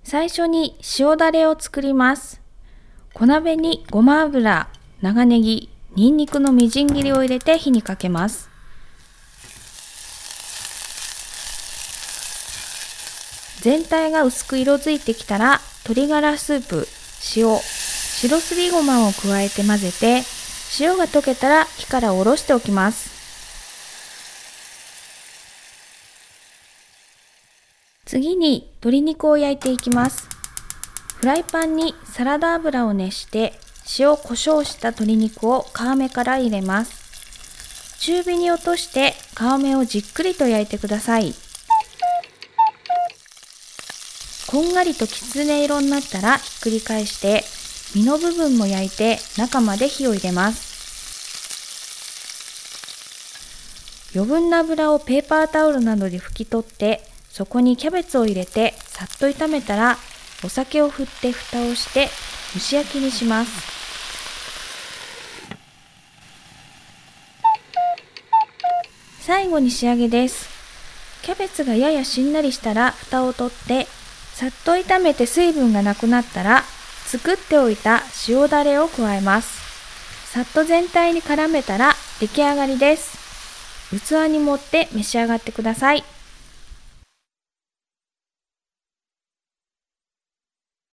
最初に塩だれを作ります。小鍋にごま油、長ネギ、ニンニクのみじん切りを入れて火にかけます。全体が薄く色づいてきたら鶏ガラスープ、塩、白すりごまを加えて混ぜて、塩が溶けたら火から下ろしておきます。次に鶏肉を焼いていきます。フライパンにサラダ油を熱して塩コショウした鶏肉を皮目から入れます。中火に落として皮目をじっくりと焼いてください。こんがりときつね色になったらひっくり返して身の部分も焼いて中まで火を入れます。余分な油をペーパータオルなどで拭き取ってそこにキャベツを入れてさっと炒めたらお酒を振って蓋をして蒸し焼きにします。最後に仕上げです。キャベツがややしんなりしたら蓋を取ってさっと炒めて水分がなくなったら作っておいた塩だれを加えます。さっと全体に絡めたら出来上がりです。器に盛って召し上がってください。